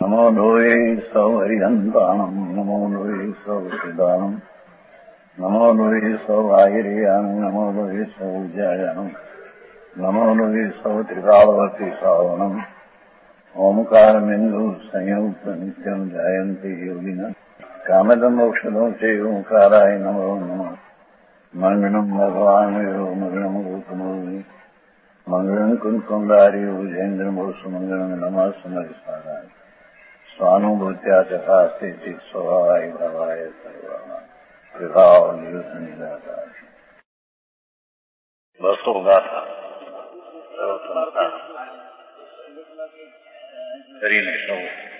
नमो लोये सौहरिहन्ताणम् नमो लोये सौहृदानम् नमो लोये सौभागिर्यानम् नमो लोये सौज्यायानम् नमो लोये सौत्रिकालवर्ति सावनम् ओंकारमिन्दु संयुक्त नित्यम् जायन्ति योगिनः कामदम् औषधम् च ओंकाराय नमो नमः मङ्गलम् भगवान् मङ्गलम् गौतमोऽमि मङ्गलम् कुन्कुण्डारि भुजेन्द्रमोसुमङ्गलम् नमः समरिसाराय स्वानुभूत्या चकास्ते स्वभावाय भावाय सर्वाणां विभावनियुतनिदाताय बसो गाथा सर्वसंता કરીને સૌ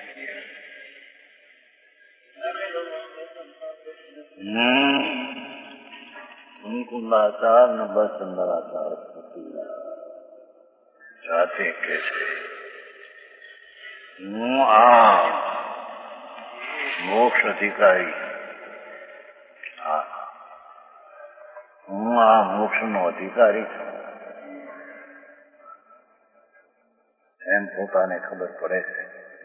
કુંકુંદાચાર ને બસંદરાચાર જાતે કે છે હું આ મોક્ષ અધિકારી હું આ મોક્ષનો અધિકારી છું એમ પોતાને ખબર પડે છે.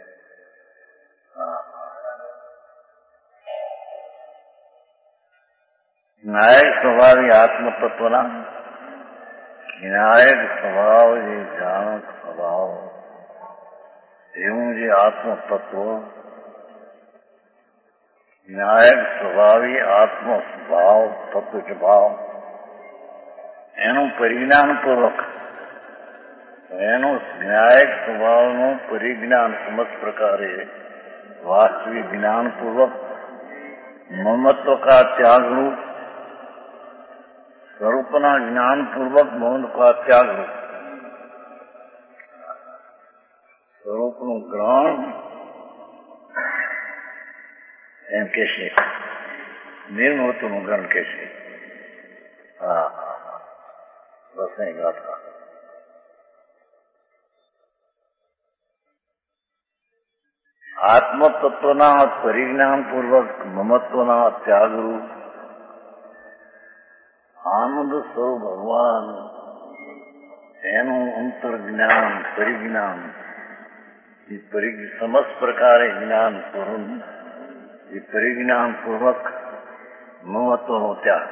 નાયક સ્વભાવી આત્મતત્વના વિનાયક સ્વભાવ જે જાણક સ્વભાવ એવું જે આત્મતત્વ વિનાયક સ્વભાવી આત્મ સ્વભાવ તત્વ ભાવ એનું પરિજ્ઞાનપૂર્વક એનું વિનાયક સ્વભાવનું પરિજ્ઞાન સમસ્ત પ્રકારે વાસ્તવિક જ્ઞાનપૂર્વક મમત્વ કા ત્યાગરૂપ સ્વરૂપના જ્ઞાનપૂર્વક મૌન કા ત્યાગરૂપ સ્વરૂપનું ગ્રહણ એમ કે છે નિર્મૂર્તનું ગ્રહણ કે છે. બસ અહીં ગાથા આત્મતત્વના પરિજ્ઞાનપૂર્વક મમત્વના ત્યાગરૂપ આનંદ સ્વરૂપ ભગવાન એનું અંતર્જ્ઞાન પરિજ્ઞાન સમસ્ત પ્રકારે જ્ઞાન પૂર્ણ એ પરિજ્ઞાનપૂર્વક મહત્વનો ત્યાગ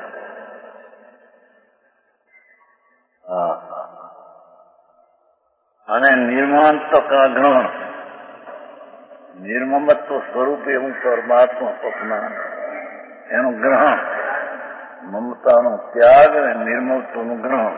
અને નિર્માણત્વ ગ્રહણ નિર્મમત્વ સ્વરૂપે હું પરમાત્મા સ્વપ્ન એનું ગ્રહણ મમતાનો ત્યાગ અને નિર્મમત્વનું ગ્રહણ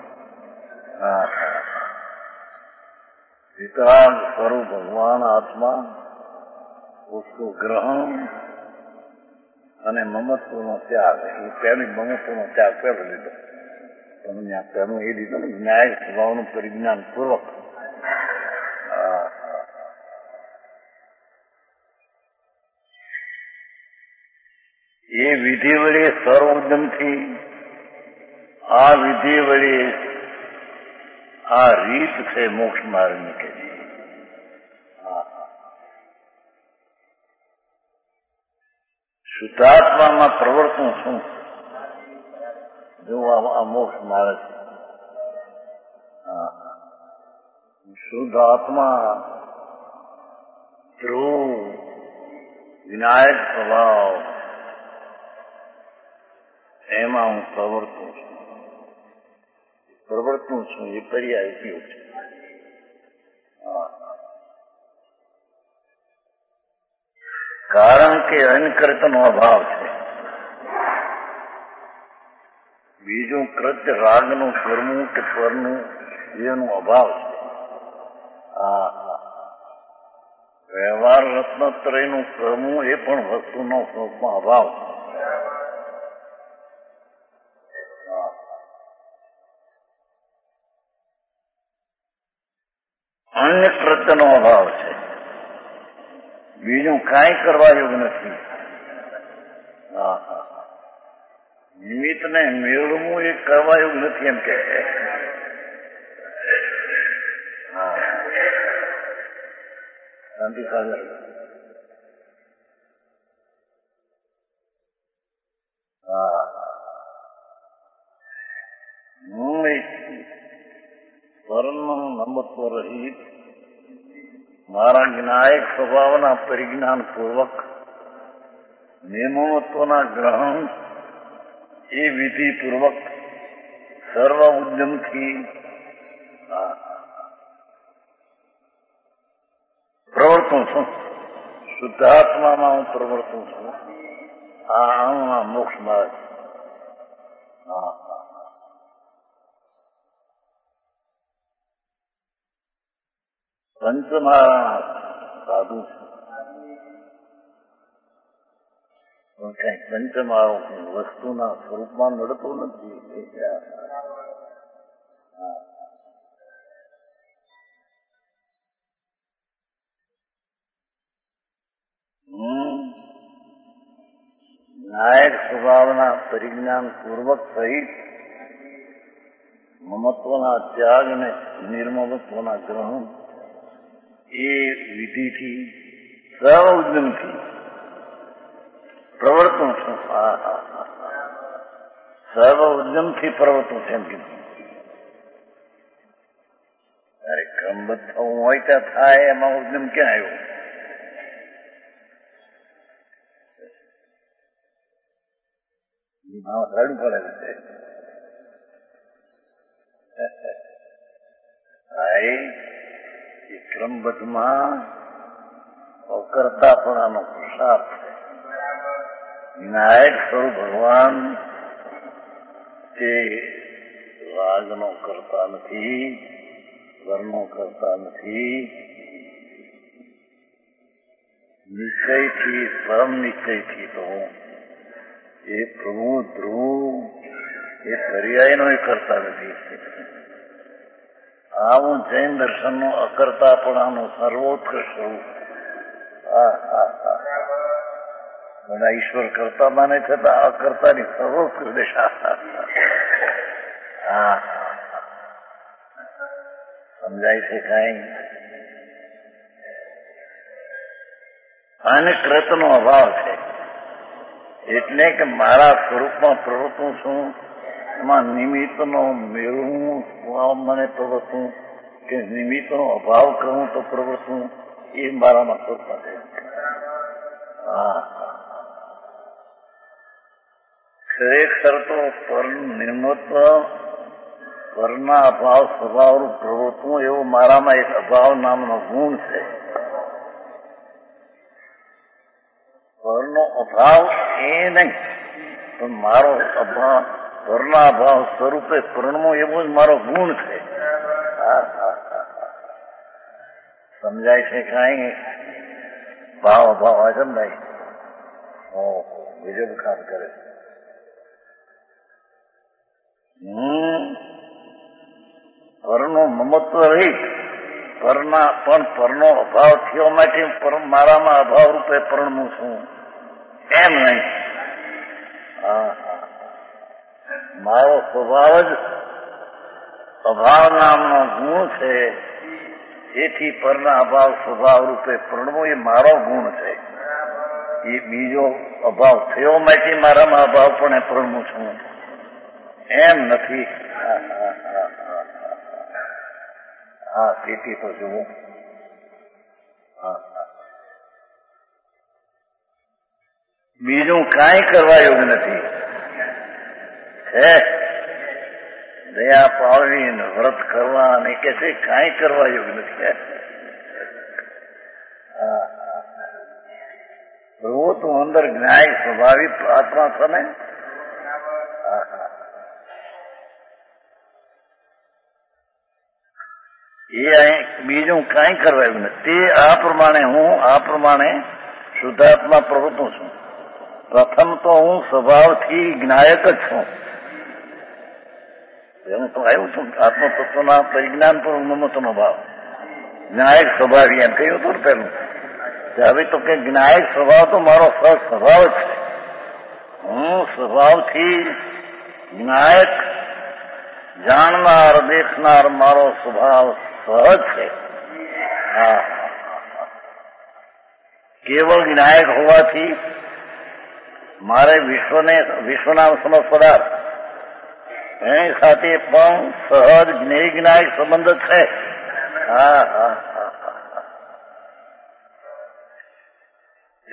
विकराल स्वरूप भगवान आत्मा उसको ग्रहण અને મમત્વનો ત્યાગ એ પહેલી મમત્વનો ત્યાગ પહેલો લીધો તમે ત્યાં પહેલું એ લીધો ને ન્યાય સ્વભાવનું પરિજ્ઞાન પૂર્વક એ વિધિ વડે સર્વોદ્યમથી આ વિધિ વડે આ રીત છે મોક્ષ માર્ગની કે છે. શુદ્ધાત્મામાં પ્રવર્તન શું જો આ મોક્ષ માર્ગ છે. શુદ્ધ આત્મા ધ્રુવ વિનાયક સ્વભાવ એમાં હું પ્રવર્તું છું એ પર્યાય ઉપયોગ છે. કારણ કે અનકૃતનો અભાવ છે. બીજું કૃત્ય રાગનું કરવું કે પરનું એનો અભાવ છે. વ્યવહાર રત્નત્રયનું કરવું એ પણ વસ્તુનો સ્વરૂપમાં અભાવ છે. અન્ય કૃત્યનો અભાવ છે. બીજું કાંઈ કરવા યોગ નથી. નિમિત્તને મેળવવું એ કરવા યોગ નથી એમ કે શાંતિ સાગર હું સ્વર્ણ નમત્વ રહિત મારા જ્ઞાયક સ્વભાવના પરિજ્ઞાન પૂર્વક નિર્મમત્વના ગ્રહણ એ વિધિ પૂર્વક સર્વ ઉદ્યમથી પ્રવર્તું છું. શુદ્ધાત્મામાં હું પ્રવર્તું છું. આ અણુના મોક્ષ માર્ગ. પંચનારાયણ સાધુ છે પણ કઈ પંચમાળો વસ્તુના સ્વરૂપમાં નડતું નથી. નાયક સ્વભાવના પરિજ્ઞાન પૂર્વક સહિત મમત્વના ત્યાગ અને નિર્મમત્વના ગ્રહણ એ વિધિથી સર્વ ઉદ્યમથી પ્રવર્તું છું. સર્વ ઉદ્યમથી પ્રવર્તું છે એમ કીધું. અરે ક્રમબદ્ધ થવું હોય ત્યાં થાય, એમાં ઉદ્યમ ક્યાં આવ્યો? રડવું પડે છે. ક્રમબદ્ધમાં અકર્તાપણાનો પુરુષાર્થ છે. વિનાયક સ્વરૂપ ભગવાન તે રાગનો કરતા નથી, વર્ણો કરતા નથી. નિશ્ચયથી, પરમ નિશ્ચયથી તો એ પ્રભુ ધ્રુવ એ પર્યાયનો એ કરતા નથી. આવું જૈન દર્શનનો અકર્તાપણાનો સર્વોત્કૃષ્ટ સ્વરૂપ. બધા ઈશ્વર કરતા માને છતાં અકર્તાની સર્વોત્કૃષ્ટ દિશા. સમજાય છે કઈ? અને કૃતનો અભાવ છે. એટલે કે મારા સ્વરૂપમાં પ્રવર્તું છું, એમાં નિમિત્તનો મેળવું મને પ્રવર્તું કે નિમિત્તનો અભાવ કરું તો પ્રવર્તું, એ મારામાં કરતા છે. ખરેખર તો પર નિર્મત્વ, પરના અભાવ સ્વભાવનું પ્રવૃત્તું એવો મારામાં એક અભાવ નામનો ગુણ છે. પરનો અભાવ એ નહીં, પણ મારો અભાવ પરના અભાવ સ્વરૂપે પરણવો એવો જ મારો ગુણ છે. સમજાય છે કઈ? ભાવ અભાવ હજમ નહીં. બીજો કામ કરે છે. પરનું મમત્વ રહી, પરનો અભાવ થયો માટે મારામાં અભાવ રૂપે પરણવું છું એમ નહીં. મારો સ્વભાવ જ અભાવ નામનો ગુણ છે. એથી પરના અભાવ સ્વભાવ રૂપે પરણવું એ મારો ગુણ છે. એ બીજો અભાવ થયો માટે મારામાં અભાવ પણ પરણવું છું એમ નથી. સ્થિતિ તો જુઓ. બીજું કાંઈ કરવા યોગ્ય નથી. છે દયા પાળવી વ્રત કરવા અને કે છે કાંઈ કરવા યોગ્ય નથી. પ્રભુ તું અંદર જ્ઞાય સ્વાભાવિક આત્મા છે ને. એ બીજું કાંઈ કરવા એવું નથી. તે આ પ્રમાણે હું આ પ્રમાણે શુદ્ધાત્મા પ્રવૃત્તું છું. પ્રથમ તો હું સ્વભાવથી જ્ઞાયક જ છું. એમ તો આવ્યું છું આત્મતત્વના પરિજ્ઞાન પર મમત્વનો ભાવ. જ્ઞાયક સ્વભાવ એમ કહ્યું હતું પેલું. હવે તો કે જ્ઞાયક સ્વભાવ તો મારો સ્વભાવ જ છે. હું સ્વભાવથી જ્ઞાયક, જાણનાર, દેખનાર મારો સ્વભાવ સહજ છે. કેવળ જ્ઞાયક હોવાથી મારે વિશ્વના સમસ્ત પદાર્થ એની સાથે પણ સહજ જ્ઞેય જ્ઞાયક સંબંધ છે.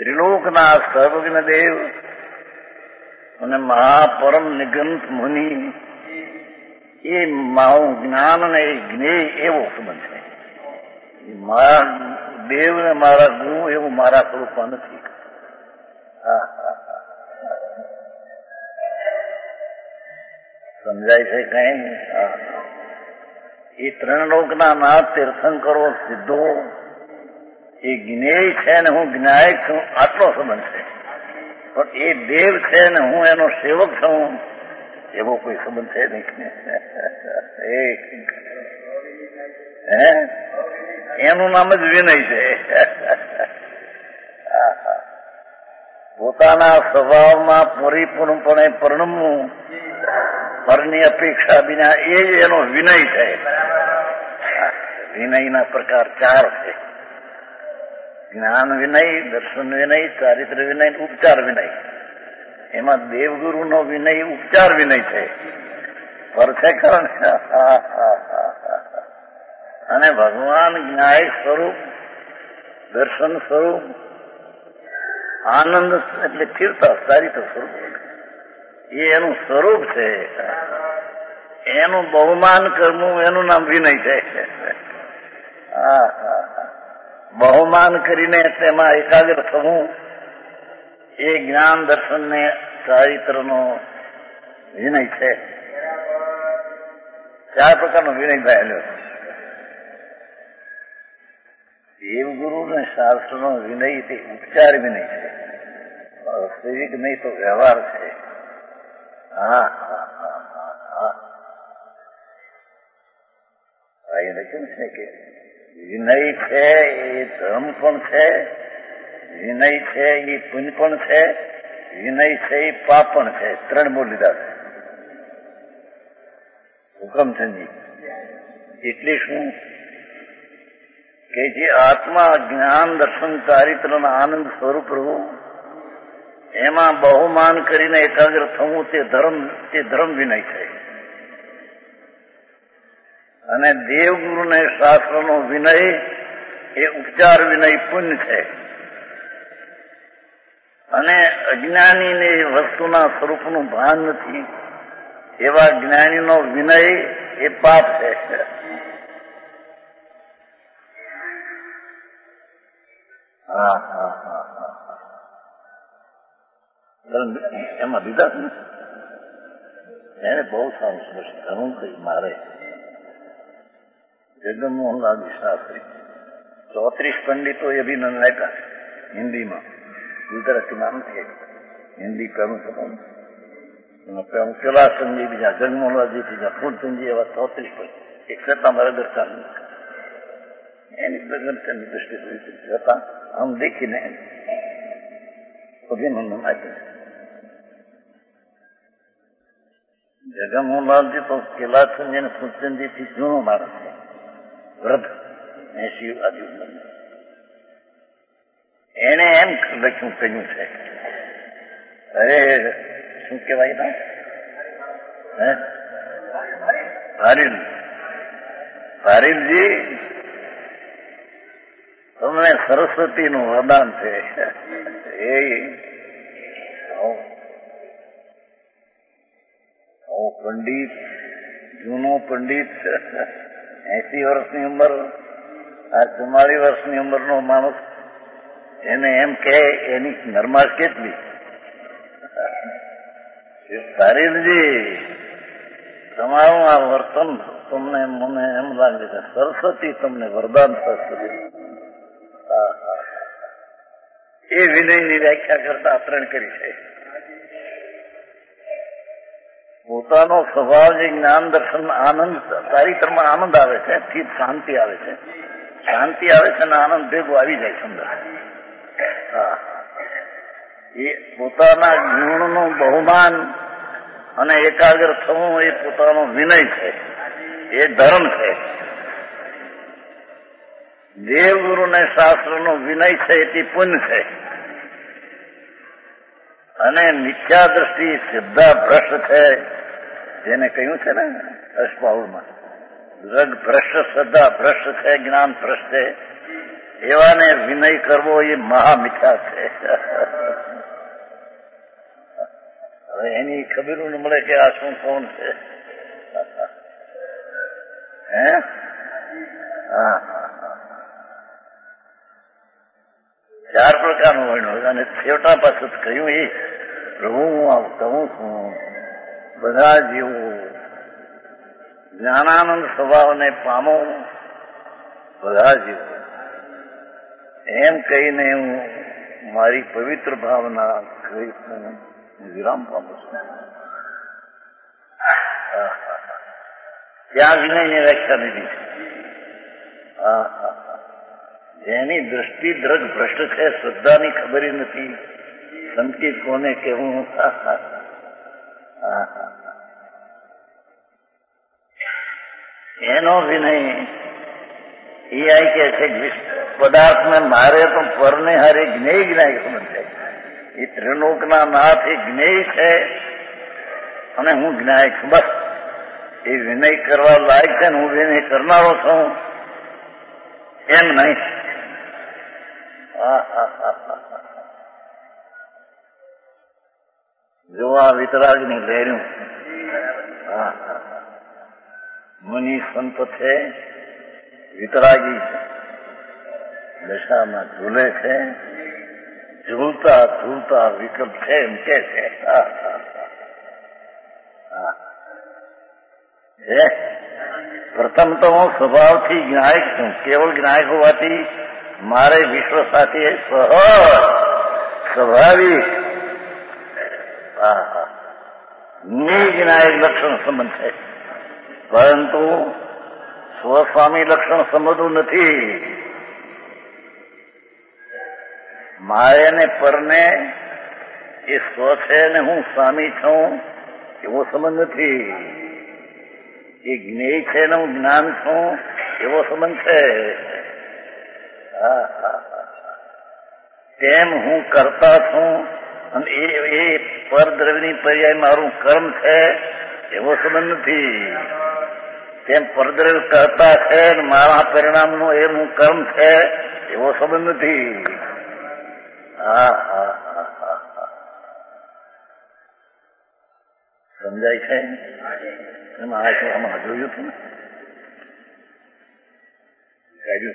ત્રિલોકના સર્વજ્ઞ દેવ અને મહાપરમ નિગંત મુનિ એ મારું જ્ઞાન અને એ જ્ઞેય એવો સંબંધ છે. મારા દેવ ને મારા ગુરુ એવું મારા સ્વરૂપમાં નથી. સમજાય છે કઈ? એ ત્રણ લોકના નાથ તીર્થંકરો સિદ્ધો એ જ્ઞેય છે ને હું જ્ઞાયક છું, આટલો સંબંધ છે. પણ એ દેવ છે ને હું એનો સેવક છું, એવો કોઈ સંબંધ છે નહીં. એનું નામ જ વિનય છે. પોતાના સ્વભાવમાં પરિપૂર્ણપણે પરણમવું, પરની અપેક્ષા વિના, એ જ એનો વિનય છે. વિનયના પ્રકાર 4 છે: જ્ઞાન વિનય, દર્શન વિનય, ચારિત્ર વિનય, ઉપચાર વિનય. એમાં દેવગુરુનો વિનય ઉપચાર વિનય છે. પર છે ખરો ને? અને ભગવાન જ્ઞાયક સ્વરૂપ, દર્શન સ્વરૂપ, આનંદ એટલે સ્થિરતા, ચારિત્ર સ્વરૂપ, એ એનું સ્વરૂપ છે. એનું બહુમાન કરવું એનું નામ વિનય છે. બહુમાન કરીને તેમાં એકાગ્ર થવું એ જ્ઞાન દર્શન ને ચારિત્રનો વિનય છે. 4 પ્રકારનો વિનય થયેલો છે. દેવગુરુ ને શાસ્ત્રનો વિનય તે ઉપચાર વિનય છે, વાસ્તવિક નહીં તો વ્યવહાર છે. એને કેમ છે કે વિનય છે એ ધર્મ પણ છે, વિનય છે એ પુણ્ય પણ છે, વિનય છે એ પાપ પણ છે. 3 બોલ લીધા છે. હુકમચંદજી એટલે શું કે જે આત્મા જ્ઞાન દર્શન ચારિત્રના આનંદ સ્વરૂપ રહેવું, એમાં બહુમાન કરીને એકાગ્ર થવું તે ધર્મ વિનય છે. અને દેવગુરુને શાસ્ત્રનો વિનય એ ઉપચાર વિનય પુણ્ય છે. અને અજ્ઞાનીને વસ્તુના સ્વરૂપનું ભાન નથી એવા જ્ઞાનીનો વિનય એ પાપ છે. એમાં દીધા ને એને બહુ સારું સમજ ઘણું કઈ મારે જગમોહનલાલ શાસ્ત્રી 34 પંડિતો એ અભિનંદન આપ્યા હિન્દીમાં. ગુજરાતીમાં નથી. હિન્દી પહેલું થતું કેલાસચંદજી, બીજા જગમોહનલાલજી, બીજા ફૂલચંદજી, એવા 34 પંડિત. એક છતાં મારે દર્શન એની દર્શનની દ્રષ્ટિ છતાં આમ દેખીને અભિનંદન આપ્યું. જગમોહનલાલજી તો કેલાસચંદજી અને ફૂલચંદજી થી જૂનો માણસ છે, વૃદ્ધ 80 આજુ. એને એમ લખ્યું કહ્યું છે, અરે શું કેવાય ના ભારીલજી, તમને સરસ્વતીનું વરદાન છે. એ પંડિત, જૂનો પંડિત, 80 વર્ષની ઉંમર, આ 44 વર્ષની ઉંમરનો માણસ એને એમ કે એની નરમાશ કેટલી. ભારીલજી, તમારું આ વર્તન તમને મને એમ લાગે છે સરસ્વતી તમને વરદાન સરસ્વતી. એ વિનયની વ્યાખ્યા કરતા 3 કરી છે. પોતાનો સ્વભાવ જે જ્ઞાન દર્શન આનંદ ચારિત્રમાં આનંદ આવે છે, થી શાંતિ આવે છે. શાંતિ આવે છે અને આનંદ ભેગો આવી જાય છે અંદર. એ પોતાના ગુણનું બહુમાન અને એકાગ્ર થવું એ પોતાનો વિનય છે, એ ધર્મ છે. દેવગુરુ ને શાસ્ત્રનો વિનય છે એ પુણ્ય છે. અને મિથ્યા દ્રષ્ટિ સિદ્ધા ભ્રષ્ટ છે, જેને કહ્યું છે ને અષ્ટબાહુમાં, દ્રગ ભ્રષ્ટ, શ્રદ્ધા ભ્રષ્ટ છે, જ્ઞાન ભ્રષ્ટ છે. એવાને વિનય કરવો એ મહામિથ્યા છે. હવે એની ખબર ન મળે કે આ શું કોણ છે. હે હા, 4 પ્રકારનું વર્ણન અને છેવટા પાછું કહ્યું એ પ્રભુ હું કહું છું બધા જીવો જ્ઞાનાનંદ સ્વભાવને પામો, બધા જીવો એમ કહીને હું મારી પવિત્ર ભાવના કરી વિરામ પામું છું. ત્યાં વિનયની વ્યાખ્યા લીધી છે. જેની દ્રષ્ટિ દ્રગ ભ્રષ્ટ છે, શ્રદ્ધાની ખબર નથી, સંકેત કોને કેવું. એનો વિનય એ આઈ કે છે પદાર્થને મારે તો પરને હારે જ્ઞેય જ્ઞાય સમજે. એ ત્રિલોકના નાથ એ જ્ઞેય છે અને હું જ્ઞાયક છું. બસ એ વિનય કરવા લાયક છે ને હું વિનય કરનારો છું એમ નહીં. જો આ વિતરાગની લહેર્યું મુનિ સંત છે, વિતરાગી દશામાં ઝૂલે છે, ઝૂલતા ઝૂલતા વિકલ્પ છે એમ કે છે. પ્રથમ તો હું સ્વભાવથી જ્ઞાયક છું. કેવળ જ્ઞાયક હોવાથી મારે વિશ્વ સાથે સહજ સ્વાભાવિક નિજ્ઞાયક લક્ષણ સંબંધ છે, પરંતુ સ્વસ્વામી લક્ષણ સમજવું નથી. મારે ને પરને એ સ્વ છે ને હું સ્વામી છું એવો સંબંધ નથી. એ જ્ઞેય છે ને હું જ્ઞાન છું એવો સંબંધ છે. તેમ હું કરતા છું અને એ પરદ્રવ્યની પર્યાય મારું કર્મ છે એવો સંબંધ નથી. તેમ પરદ્રવ્ય કરતા છે અને મારા પરિણામનું એ હું કર્મ છે એવો સંબંધ નથી. સમજાય છે? એમાં આમાં જોયું હતું ને, કાઢ્યું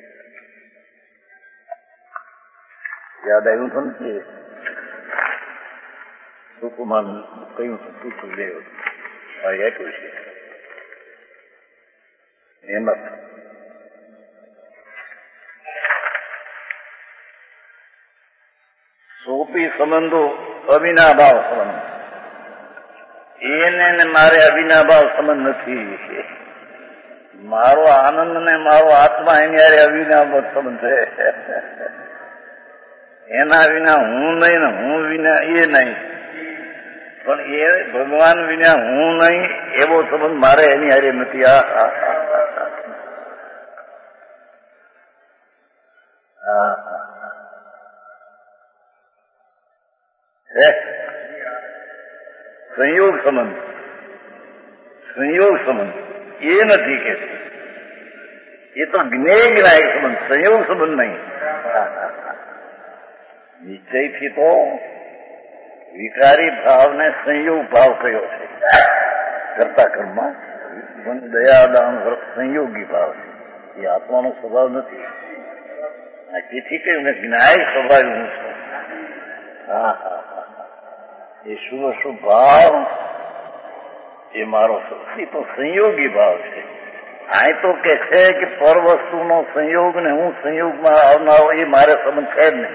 યાદ આવ્યું હતું ને કે સુકુમાર કહ્યું હતું પૂછું લેવું આપ્યું છે એમાં સોપી સંબંધો અવિનાભાવ સંબંધ. એને મારે અવિનાભાવ સંબંધ નથી. મારો આનંદ ને મારો આત્મા એની હારે અવિનાભાવ સંબંધ છે. એના વિના હું નહીં ને હું વિના એ નહીં, પણ એ ભગવાન વિના હું નહીં એવો સંબંધ મારે એની હારે નથી. સંયોગ સંબંધ, સંયોગ સંબંધ એ નથી કે એ તો જ્ઞેય જ્ઞાયક સંબંધ, સંયોગ સંબંધ નહીં. નિશ્ચયથી તો વિકારી ભાવને સંયોગ ભાવ કયો છે. કરતા કર્મમાં દયાદાન વ્રત સંયોગી ભાવ છે. એ આત્માનો સ્વભાવ નથી. તેથી કહ્યું ને જ્ઞાયક સ્વભાવ હું છું. એ શુભ અશુભ ભાવ એ મારો તો સંયોગી ભાવ છે. આ તો કે છે કે પર વસ્તુનો સંયોગ ને હું સંયોગમાં આવનારો એ મારે સંબંધ છે જ નહીં.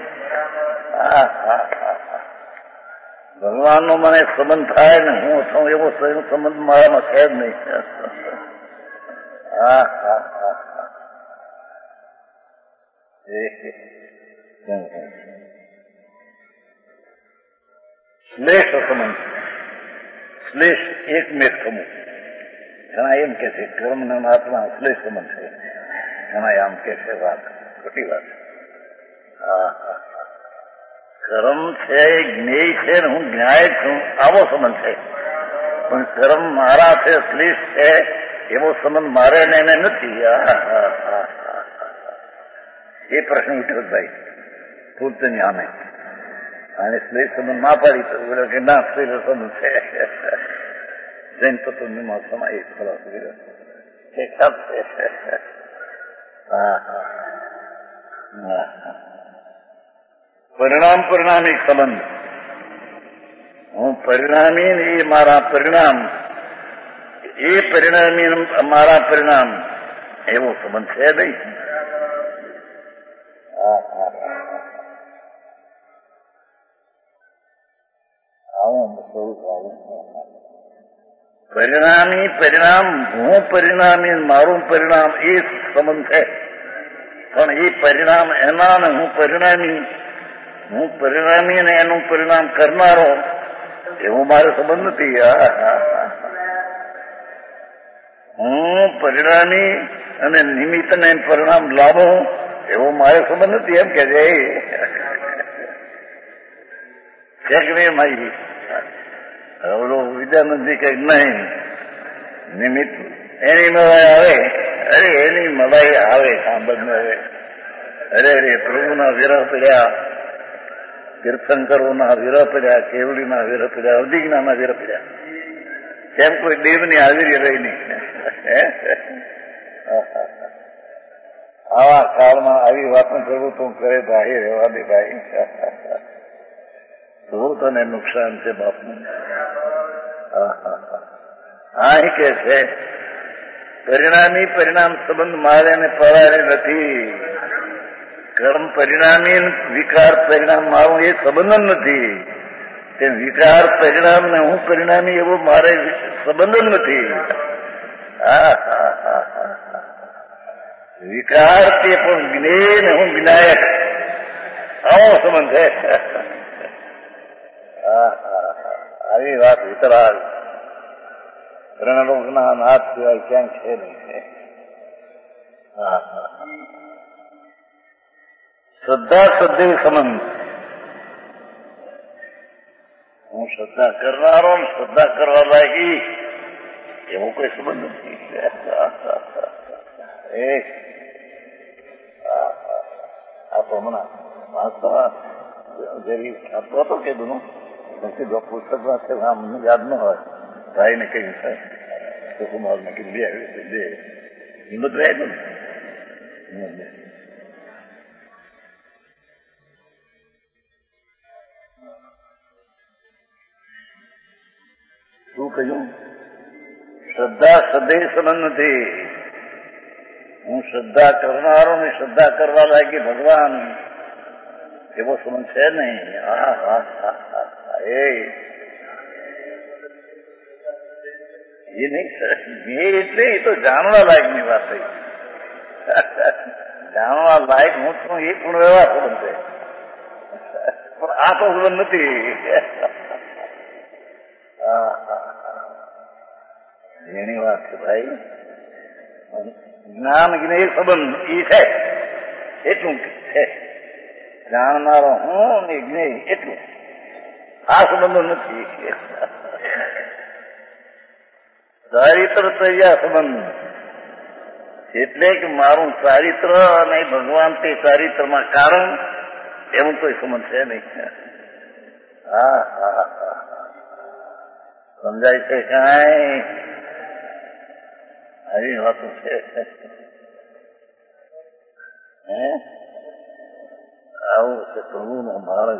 ભગવાનનો મને સંબંધ થાય ને હું છું એવો સંબંધ મારામાં છે જ નહીં. શ્લેષ સંબંધ, શ્લેષ એકમેક સમૂહ. ઘણા એમ કે છે કર્મ ને આત્મા શ્લેષ સંબંધ છે, ઘણા આમ કે છે. વાત ખોટી વાત. કર્મ છે એ જ્ઞેય છે ને હું જ્ઞાયક છું આવો સંબંધ છે, પણ કર્મ મારા છે શ્લેષ છે એવો સંબંધ મારે ને એને નથી. એ પ્રશ્ન ઉઠ્યો ભાઈ પૂરતની આમે અને સ્ત્રી સંબંધ ના પાડી તો બોલો કે ના સ્ત્રી સંબંધ છે જૈન તત્વમાં સમાય ખલાસ કર્યો પરિણામ પરિણામિક સંબંધ હું પરિણામી એ મારા પરિણામ એ પરિણામી મારા પરિણામ એવો સંબંધ છે નહીં. આવું સ્વરૂપ આવું પરિણામી પરિણામ હું પરિણામી મારું પરિણામ એ સંબંધ છે. પણ એ પરિણામ એના ને હું પરિણામી ને એનું પરિણામ કરનારો એવું મારો સંબંધ નથી. હું પરિણામી અને નિમિત્ત ને પરિણામ લાવો એવો મારો સંબંધ નથી એમ કે છે કે નહીં મારી વિદ્યાનંદજી કઈ નહીં નિમિત્ત એની મલાઈ આવે અરે એની મલાઈ આવે સાંભળને હવે અરે પ્રભુના વિરહ પડ્યા તીર્થંકરોના વિરહ પડ્યા કેવડીના વિરહ પડ્યા અવધિજ્ઞાના વિરહ પડ્યા કેમ કોઈ દેવની હાજરી રહી નહીં. આવા કાળમાં આવી વાતનું કરવું તું કરે ભાઈ રહેવા દે ભાઈ શું તને નુકસાન છે બાપનું. આ કે છે પરિણામી પરિણામ સંબંધ મારે ને પરારે નથી. કર્મ પરિણામી વિકાર પરિણામ મારું એ સંબંધ નથી. તે વિકાર પરિણામ ને હું પરિણામી એવો મારે સંબંધ નથી. વિકાર તે પણ જ્ઞેય ને હું વિનાયક આવો સંબંધ છે. આવી વાત વિતરાગ રણલોકના નાથ સિવાય ક્યાંક છે નહીં. શ્રદ્ધા શ્રદ્ધેવ સંબંધ હું શ્રદ્ધા કરનારો શ્રદ્ધા કરવા લાગી એવો કોઈ સંબંધ નથી. આ તો હમણાં વાંચતા જરી ખ્યાતો હતો કે ગુનો જો પુસ્તકમાં છે મને યાદ ન હોય ભાઈને કહ્યું સાહેબ સુકુમારને કીધું બે હિંમત રહે ને શું કહ્યું શ્રદ્ધા સદૈવ સંબંધ નથી. હું શ્રદ્ધા કરનારો ને શ્રદ્ધા કરવા લાગી ભગવાન એવો સંબંધ છે નહીં. એ નહીં એટલે એ તો જાણવા લાયક ની વાત થઈ. જાણવા લાયક હું છું એ પણ વ્યવહાર સંબંધ છે પણ આ તો સંબંધ નથી. એની વાત છે ભાઈ. જ્ઞાન જ્ઞેય સંબંધ એ છે એટલું છે. જાણનારો હું ને જ્ઞેય એટલું આ સંબંધો નથી. ચારિત્ર તૈયા સંબંધ એટલે કે મારું ચારિત્ર અને ભગવાન તે ચારિત્રમાં કારણ એવું કોઈ સંબંધ છે નહીં. સમજાય છે કાંઈ આવી વાતો છે. આવું છે પ્રભુનો માર્ગ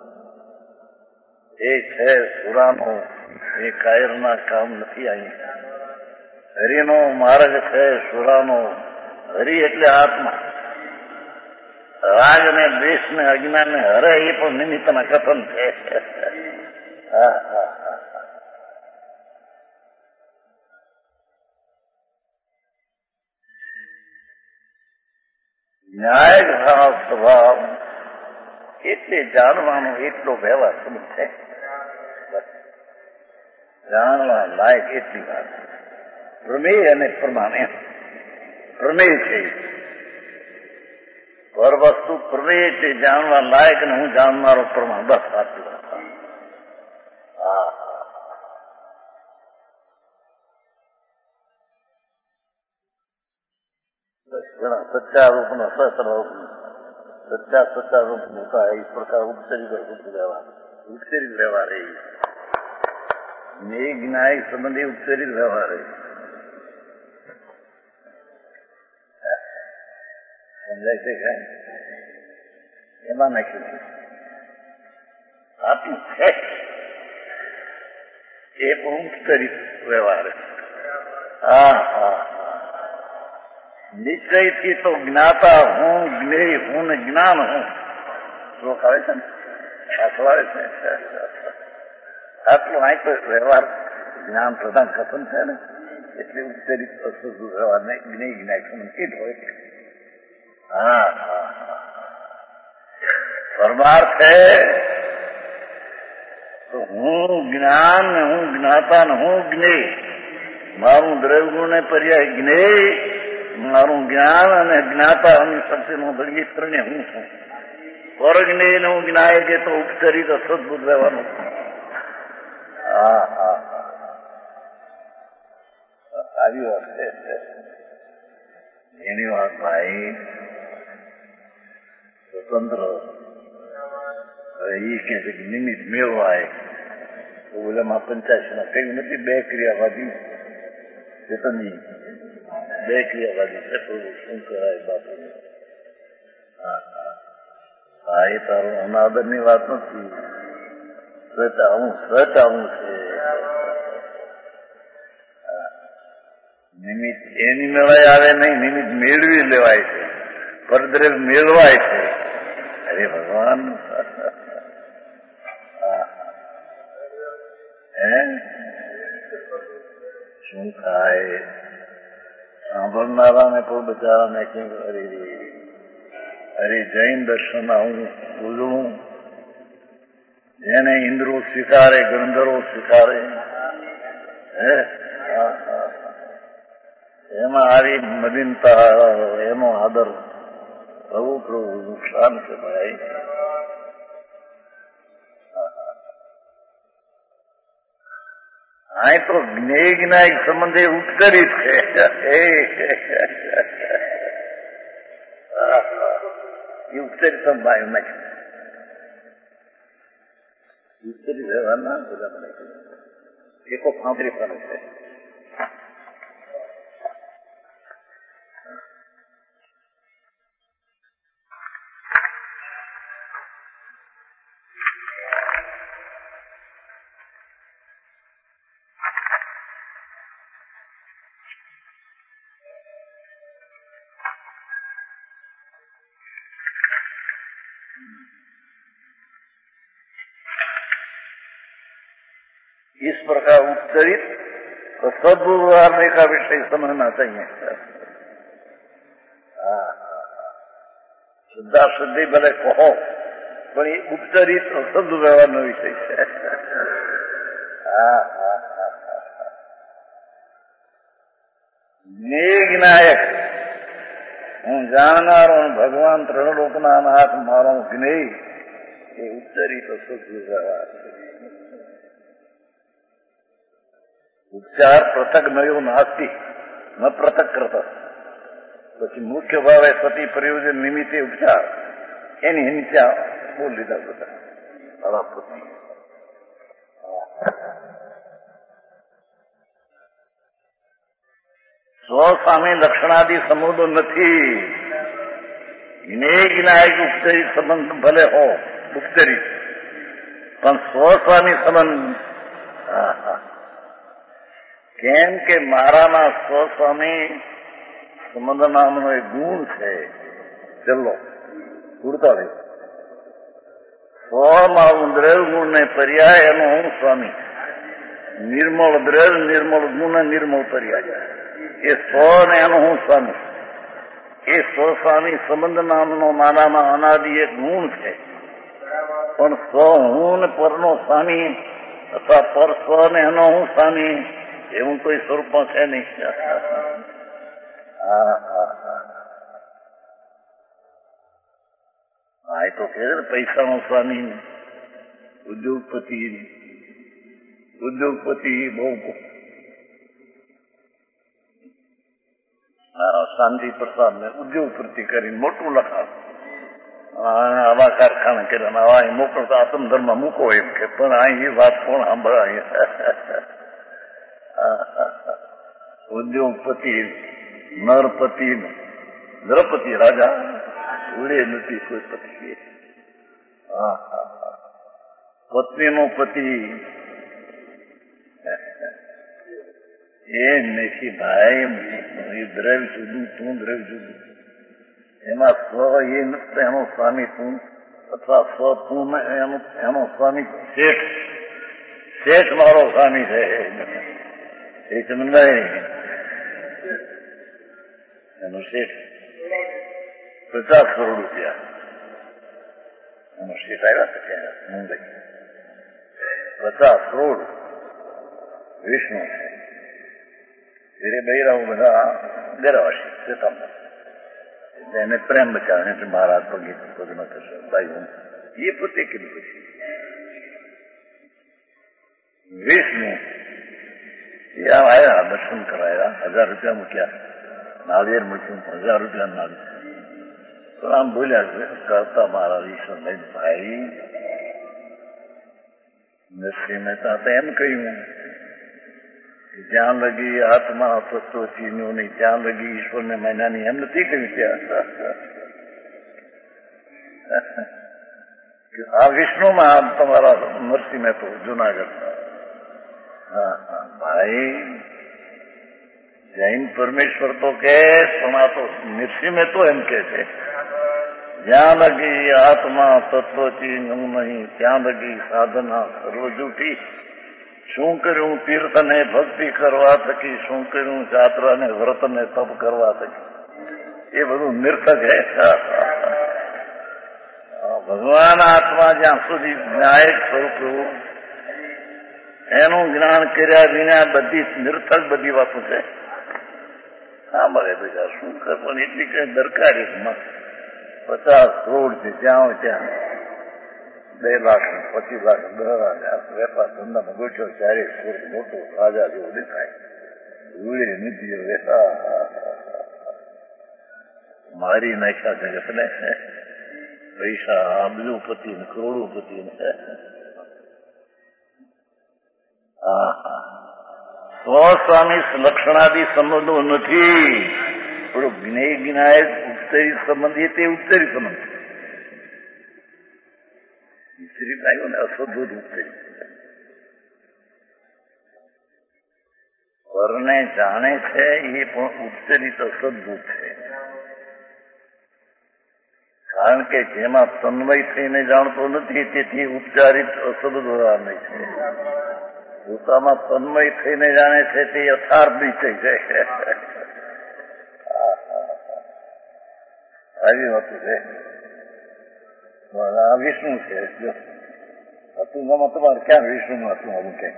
એ છે સુરાનો એ કાયરના કામ નથી. અહીં હરિનો માર્ગ છે સુરાનો. હરિ એટલે આત્મા. રાગ ને દ્વેષ ને અજ્ઞાન ને હરે એ પણ નિમિત્તના કથન છે. ન્યાય ભાવ સ્વભાવ એટલે જાણવાનો એટલો વ્યવહાર સંબંધ છે. જાણવા લાયક એટલી વાત. પ્રમેય અને પ્રમાણ એમ પ્રમેય છે પર વસ્તુ પ્રમેય છે જાણવા લાયક ને હું જાણનારો પ્રમાણ બસ સાચી વાત. ઘણા સચ્ચા રૂપનો સહસ્ર રૂપ सच्चा सच्चा रूप होता है। इस प्रकार उपचरित व्यवहार है। ज्ञेय ज्ञाय संबंधी उपचरित व्यवहार है। समझाय છે કે એમાં નાખ્યું આટલું છે એ ઉપચરિત વ્યવહાર. હા હા, નિશ્ચયથી તો જ્ઞાતા હું, જ્ઞેય હું ને જ્ઞાન હું. શ્લોક આવે છે ને, પાછો આવે છે. આટલું આ તો વ્યવહાર જ્ઞાન પ્રધાન કથન છે ને, એટલે ઉપચરિત અશુદ્ધ વ્યવહાર ને જ્ઞેય જ્ઞાય સંબંધ એ જ હોય. હા હા હા, પરમાર્થ है તો હું જ્ઞાન ને હું જ્ઞાતા ને હું જ્ઞેય. મારું દ્રવ્યગુણ ને પર્યાય જ્ઞેય, મારું જ્ઞાન અને જ્ઞાતા અને સત્યનો ભળી ત્રણે હું છું. પરજ્ઞેય ને હું જ્ઞાય છે તો ઉપચરિત અસદબુદ્ધ રહેવાનું. હા હા હા, આવી વાત છે એની વાત. ભાઈ સ્વતંત્ર એ કે છે કે નિમિત્ત મેળવાય તો ઓલામાં 85 કઈ નથી. બે ક્રિયાવાદી ચેતનની, બે ક્રિયાવાદી છે. શું કરાય બાપુ? હા હા હા, એ તારો અનાદરની વાત નથી. સચ આવું છે. નિમિત્ત એની મેળાય આવે નહીં, નિમિત્ત મેળવી લેવાય છે. પરદ્રવ્ય મેળવાય છે. અરે ભગવાન, શું થાય? સાંભળનારાને કોઈ બચારાને કેમ અરે જૈન દર્શન આવું બોલવું, જેને ઇન્દ્રો સ્વીકારે, ગંધર્વો સ્વીકારે, એમાં આવી નવીનતા, એનો આદર પ્રભુ નુકસાન છે ભાઈ. આ તો જ્ઞેય જ્ઞાય સંબંધે ઉપચરિત છે. એ ઉપચરિત ભાઈ નાખ્યું. ઉપચરિત વ્યવહારના બધા નાખ્યું. એકો ફાંદરી ફરે છે. इस प्रकार उपचरित तो सद्व्यवहार का विषय समझना चाहिए. शुद्धा शुद्धि भले कहो પણ એ ઉપચરિત સદ્વ્યવહારનો વિષય છે. જ્ઞેય જ્ઞાયક હું જાણનારો, ભગવાન ત્રણલોકના નાથ મારો જ્ઞેય, એ ઉપચરિત સદ્વ્યવહાર. ઉપચાર પૃથક નયો નાસ્તિ ન પૃથક કરતા. પછી મુખ્ય ભાવે સતી પ્રયોજન નિમિત્તે ઉપચાર, એની નીચે બોલ લીધા બધા અળાપતિ. સ્વસ્વામી લક્ષણાદિ સમૂહો નથી. જ્ઞેય જ્ઞાયક ઉપચરિત સંબંધ ભલે હો, ઉપચરિત, પણ સ્વસ્વામી સંબંધ. કેમ કે મારામાં સ્વસ્વામી સંબંધ નામનો એક ગુણ છે. ચલો ગુણતા રહે. સ્વમાં દ્રવ્ય ગુણ ને પર્યાય એનો હું સ્વામી. નિર્મળ દ્રવ્ય, નિર્મળ ગુણ, નિર્મળ પર્યાય, એ સ્વ ને એનો હું સ્વામી. એ સ્વસ્વામી સંબંધ નામનો મારામાં અનાદિ એક ગુણ છે. પણ સ્વ હું ને પરનો સ્વામી અથવા પર સ્વ ને એનો હું સ્વામી એવું કોઈ સ્વરૂપમાં છે નહીં. હા, એ તો કે પૈસાનો સ્વામી, ઉદ્યોગપતિ બહુ શાંતિ પ્રસાદ ને ઉદ્યોગપતિ કરીને મોટું લખાણ. આવા કારખાના કર્યા, આવા અહીં મોકલતા આત્મધર્મ મૂકો એમ કે, પણ અહીં એ વાત કોણ સાંભળાય? ઉદ્યોગપતિ, નરપતિ, દ્રૌપદી રાજા ઉડે નથી કોઈ પતિ. પત્નીનો પતિ એ નથી ભાઈ, દ્રવ્ય જુદું, તું દ્રવ્ય જુદું. એમાં સ્વ એ નથી એનો સ્વામી તું, અથવા સ્વ તું એનો સ્વામી શેઠ. શેઠ મારો સ્વામી છે એ સમજાય. એનો શેઠ 50 કરોડ રૂપિયા એનો શેઠ આવ્યા હતા ત્યાં મુંબઈ. 50 કરોડ વિષ્ણુ ધીરે બૈરાઓ બધા ગેરવાસી ચેતામાં. એને પ્રેમ બચાવે એટલે મહારાજ પગે પગનો થશે ભાઈ એ પોતે કીધું. પછી વિષ્ણુ ત્યાં આવ્યા, દર્શન કરાયા, 1000 રૂપિયા મૂક્યા, નાળિયેર મૂક્યું, 1000 રૂપિયા નાળિયેર. તો આમ બોલ્યા કરતા મારા વિષ્ણુ નહીં ભાઈ. નરસિંહ મહેતા તો એમ કહ્યું જ્યાં લગી આત્મા તત્વ ચીન્યું નહીં ત્યાં લગી ઈશ્વરને માન્યાની, એમ નથી કહ્યું ત્યાં. આ વિષ્ણુમાં તમારા નરસિંહ મહેતો જુનાગઢ. ભાઈ જૈન પરમેશ્વર તો કે, પણ આ તો નરસિંહ મહેતો એમ કે છે જ્યાં લગી આત્મા તત્વ ચીન્યું નહીં ત્યાં લગી સાધના સર્વ જૂઠી. શું કર્યું તીર્થને ભક્તિ કરવા થકી, શું કર્યું જાત્રાને વ્રતને તપ કરવા થકી, એ બધું નિર્થક હે. ભગવાન આત્મા જ્યાં સુધી ન્યાયક સ્વરૂપ એનું જ્ઞાન કર્યા વિના બધી નિર્થક બધી વાતો છે. હા મળે બધા શું કર, પણ એટલી કઈ દરકાર 50 કરોડ છે જ્યાં હોય ત્યાં 2 લાખ 25 લાખ 10 લાખ વેપાર ધંધામાં ગોઠ્યો, 40 કરોડ મોટો રાજા જેવો દેખાય. ઉડે નીતિઓ મારી નાખ્યા જગતને. પૈસા અબજોપતિ ને કરોડોપતિ ને. સ્વસ્વામી લક્ષણાદી સંબંધો નથી. થોડો જ્ઞેય જ્ઞાયક ઉત્તરી સંબંધ એ તે ઉત્તરી સંબંધ છે. ઉત્તરી આવ્યો ને અસદભૂત ઉત્તરી. પરને જાણે છે એ પણ ઉત્તરિત અસદભૂત છે. કારણ કે જેમાં તન્મય થઈને જાણતો નથી તેથી ઉપચારિત અસદભૂત છે. પોતામાં તન્મય થઈને જાણે છે તે યથાર્થ નિશ્ચય છે. આવી હતું છે. આ વિષ્ણુ છે. જો હતું એમાં તમારે ક્યાં વિષ્ણુમાં હતું આવું કે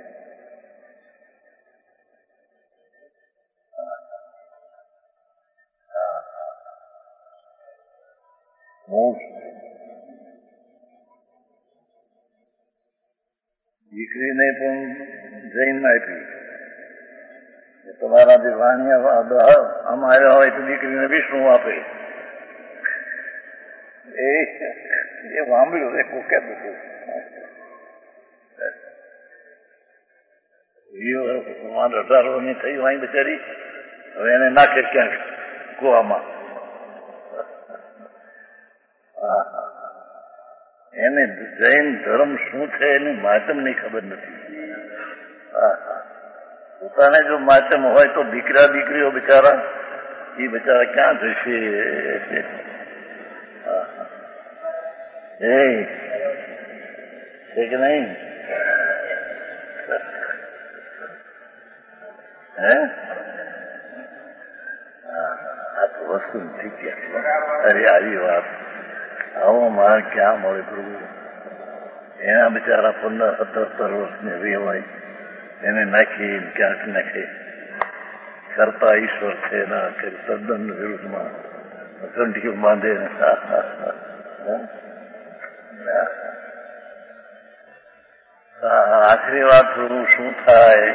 દીકરીને પણ જૈન આપી. તમારા જે વાણિયા આમાં આવ્યા હોય તો દીકરીને વિષ્ણુ આપે. એ સાંભળ્યું એ કોકે હતું. 18 વર્ષની થઈ વાંઈ બચારી, હવે એને નાખે ક્યાંક કુવામાં. એને જૈન ધર્મ શું છે એની માધ્યમની ખબર નથી. પોતાને જો માધ્યમ હોય તો દીકરા દીકરીઓ બિચારા એ બિચારા ક્યાં જશે? છે કે નહીં? આ તો વસ્તુ નથી ક્યાં. અરે આવી વાત આવો મારે ક્યાં મળે પ્રભુ? એના બિચારા 15-17 વર્ષની વેવાય એને નાખી ક્યાંક નાખે. કરતા ઈશ્વર છે ના કે તદ્દન વિરુદ્ધમાં કંઠીઓ બાંધે. આખરી વાત પ્રભુ શું થાય?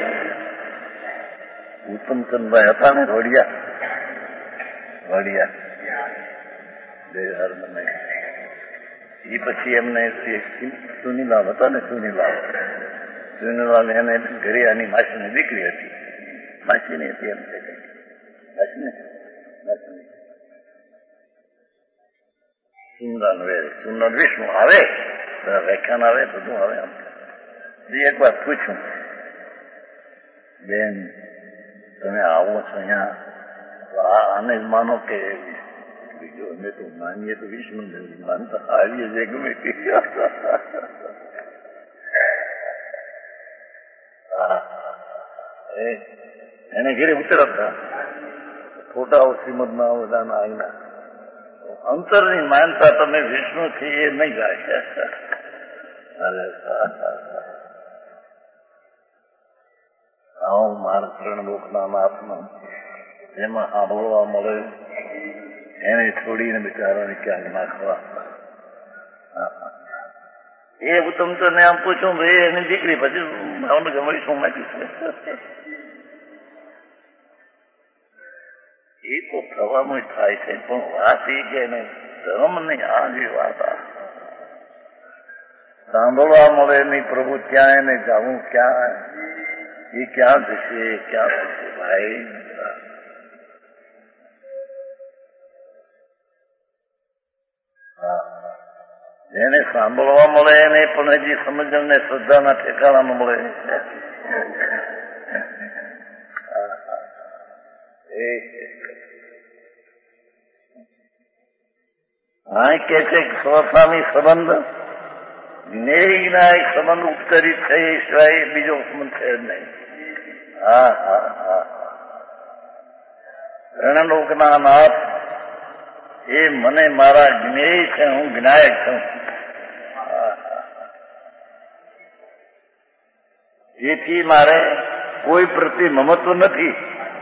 ઉત્તમચંદભાઈ હતા ને વડિયા 2009 એ પછી એમને સુનીલાલ હતા ને, સુનીલાલ એને ઘરે આની માસીની દીકરી હતી, માસીની હતી એમ કે માસીને સુંદર વિષ્ણુ આવે, વ્યાખ્યાન આવે, બધું આવે. આમ એક વાર પૂછ્યું, બેન તમે આવો છો અહીંયા, આને જ માનો કે બીજું અમે તો માનીએ તો વિષ્ણુ માનતા આવીએ છીએ ગમે તે. એને ઘેરે ઉતરતા ફોટાઓ શ્રીમદના બધાના આવીના અંતરની માનતા તમે વિષ્ણુ થી એ નહીં જાય. આવો માર્ગ ત્રણ લોકના નાથનો એમાં સાંભળવા મળે એને છોડીને બિચારાને ક્યાંક નાખવા. એ હું તમને આમ પૂછું ભાઈ એની દીકરી પછી ભાવનગર શું નાખી છે એ તો થવાનું થાય છે, પણ વાત એ કે ધર્મ ની આ જે વાત સાંભળવા મળે નહીં. પ્રભુ ક્યાં એને જવું, ક્યાં એ ક્યાં જશે, ક્યાં થશે ભાઈ. જેને સાંભળવા મળે એને પણ હજી સમજણ ને શ્રદ્ધાના ઠેકાણા ન મળે. હા કે છે સ્વસ્વામી સંબંધ જ્ઞેયના સંબંધ ઉપચરિત છે એ સિવાય બીજો સંબંધ છે જ નહીં. હા હા હા રણલોકના નાથ એ મને મારા જ્ઞેય છે, હું જ્ઞાયક છું. જેથી મારે કોઈ પ્રતિ મમત્વ નથી,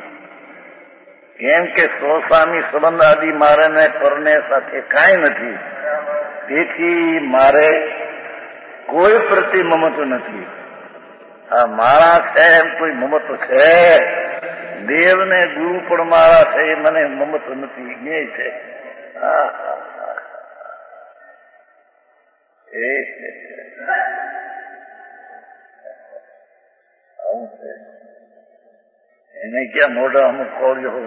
કેમ કે સ્વસ્વામી સંબંધ આદિ મારે ને પરને સાથે કાંઈ નથી. તેથી મારે કોઈ પ્રતિ મમત્વ નથી. આ મારા છે એમ કોઈ મમત્વ છે? દેવ ને ગુરુ પણ મારા છે, એ મને મમત્વ નથી, જ્ઞેય છે. આવું છે. એને ક્યાં મોઢા અમુક ખોલ્યો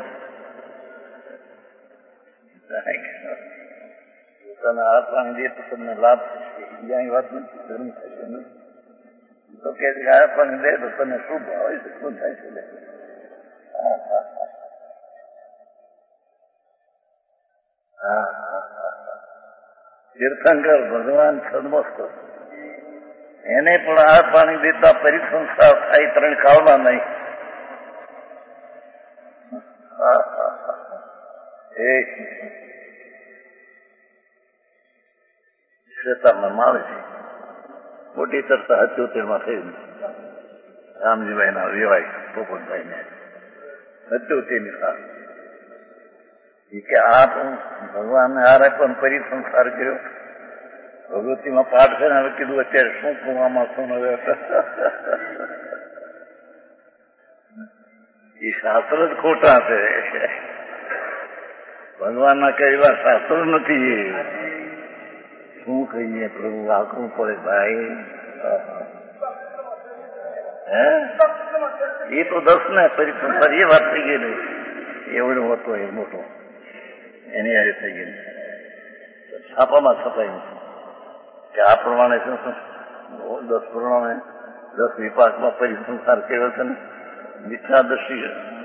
પોતાના હાથ પાણી દે તો તમને લાભ થશે. બીજાની વાત નથી, ધર્મ થશે નહીં. તો કે હાથ પાણી દે તો તને શું ભાવ હોય છે, શું થાય છે. તીર્થંકર ભગવાન સદમસ્ત એને પણ હાથ પાણી દેતા પરિસંસાર થાય, ત્રણ કાળમાં નહીં. શ્વેતામાં આવે છે મોટી ચર્ચા 77 થઈ રામજીભાઈ ના વેવાય પોપટભાઈ ને 77 ની સાલ કે આ ભગવાનને હારે પણ પરિસંસાર કર્યો. ભગવતીમાં પાઠ છે ને, હવે કીધું અત્યારે શું કુવામાં શું હવે એ શાસ્ત્ર જ ખોટા છે. ભગવાનના કહેવા શાસ્ત્ર નથી. શું કહીએ પ્રભુ, આકરું પડે ભાઈ. એ તો 10 ને પરિસંસાર એ વાત થઈ ગઈ નહીં. એવડો હતો એ મોટો એની હારે થઈ ગઈ. છાપામાં છપાયું કે આ પ્રમાણે શું 10 પ્રમાણે 10 વિપાકમાં પરિસંસાર કર્યો છે ને, મિથ્યા દ્રષ્ટિ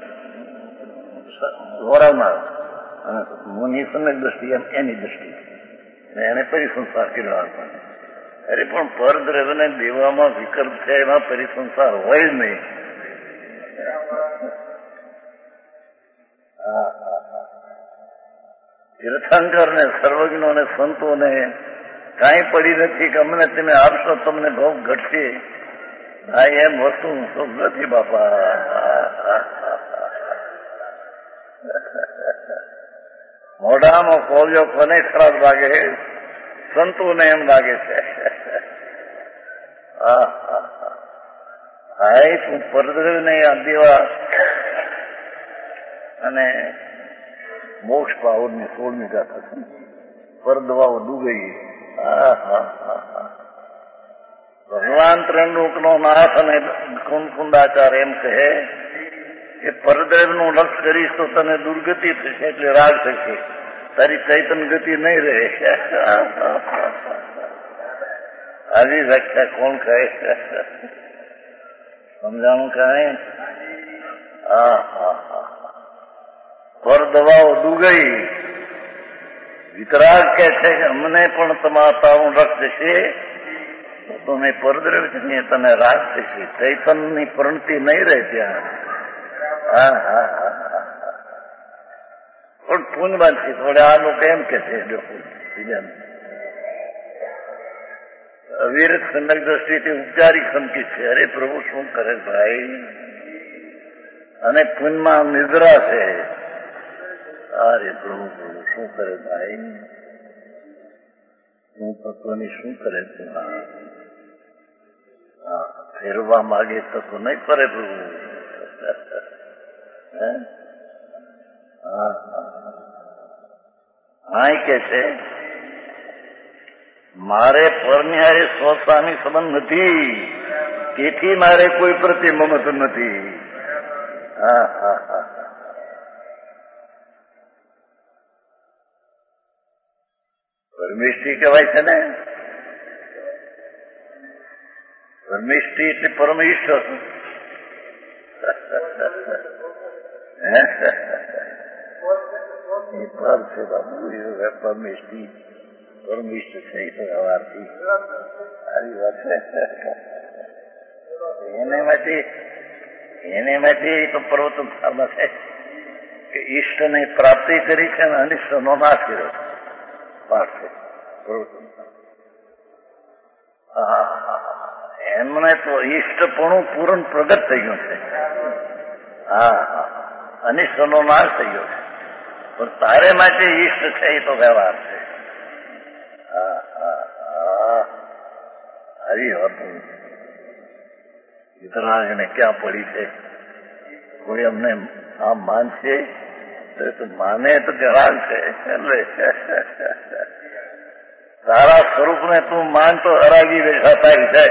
વરાવનાર અને મુનિ સમ્યક દ્રષ્ટિ એની દ્રષ્ટિ એને પરિસંસાર કર્યો. અરે પણ પરદ્રવ્યને દેવામાં વિકલ્પ છે, એમાં પરિસંસાર હોય જ નહીં. તીર્થંકર ને સર્વજ્ઞો ને સંતો ને કાંઈ પડી નથી કે અમને તમે આપશો તમને ભોગ ઘટશે. હા એમ વસ્તુ સુખ નથી બાપા. મોઢામાં કોલ્યો કોને ખરાબ લાગે? સંતોને એમ લાગે છે. હા તું પરદ્રવ્યને દેવા અને મોક્ષ પાવરની 16મી ગાથા છે. પરદવાઓ ડૂબી ભગવાન ત્રણલોકનો નાથ અને કુંડાચાર્ય એમ કહે કે પરદ્રવ્યનું લક્ષ કરીશ તો તને દુર્ગતિ થશે, એટલે રાગ થશે, તારી ચૈતન ગતિ નહીં રહે. આવી વ્યાખ્યા કોણ કહે? સમજાણું કાંઈ? પર દવાઓ દુગઈ. વિતરાગ કે છે કે અમને પણ તારું રક્ષ છે, તો મેં પરદ્રવ્ય છે તને રાગ થશે, ચૈતનની પ્રણતિ નહીં રહે ત્યાં. પણ પૂનવાન છે થોડે આ લોકો એમ કે છે અવિરત સમ્યક દ્રષ્ટિથી ઉપચારિક સમકી છે. અરે પ્રભુ શું કરે ભાઈ, અને પૂનમાં નિદ્રા છે. અરે પ્રભુ પ્રભુ શું કરે ભાઈ, હું તત્વની શું કરે છે? ફેરવા માગે તો નહીં ફરે પ્રભુ. હા કે છે મારે પરની હારે સ્વસ્વામી સંબંધ નથી, તેથી મારે કોઈ પ્રત્યે મમત્વ નથી. પરમિષ્ઠી કહેવાય છે ને. પરમિષ્ઠી એટલે પરમ ઈષ્ટ. એ પર છે બાબુ, પરમિષ્ઠી પરમિષ્ઠ છે. એ તો વ્યવહારથી સારી વાત છે. એને માટે તો પર્વતો સારમાં છે કે ઈષ્ટને પ્રાપ્તિ કરી છે અને અનિષ્ટનો નાશ કર્યો પાઠ છે પર્વતો. એમને તો ઈષ્ટપણું પૂર્ણ પ્રગટ થઈ ગયું છે. અનિષ્ટનો નાશ થઈ ગયો છે. પણ તારે માટે ઈષ્ટ છે એ તો વ્યવહાર છે. આવી વાત વિતરાગને ક્યાં પડી છે? કોઈ અમને આ માનશે તો માને તો રાગ છે. એટલે તારા સ્વરૂપને તું માન તો અરાગી બેઠા થાય છે.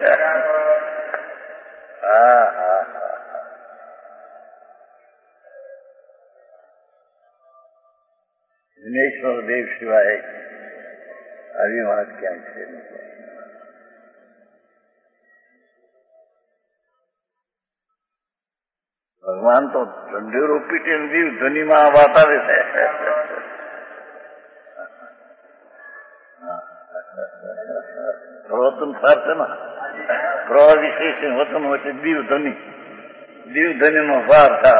દિનેશ્વર દેવ સિવાય આવી વાત ક્યાં છે? ભગવાન તો ઢંઢેરો પીટીને દીવ ધ્વનિમાં વાત આવે છે. પ્રવચન સાર છે ને, પ્રવાહ વિશેષ વચન વચ્ચે દીવ ધ્વનિ, દીવ ધ્વનિ નો સાર છે.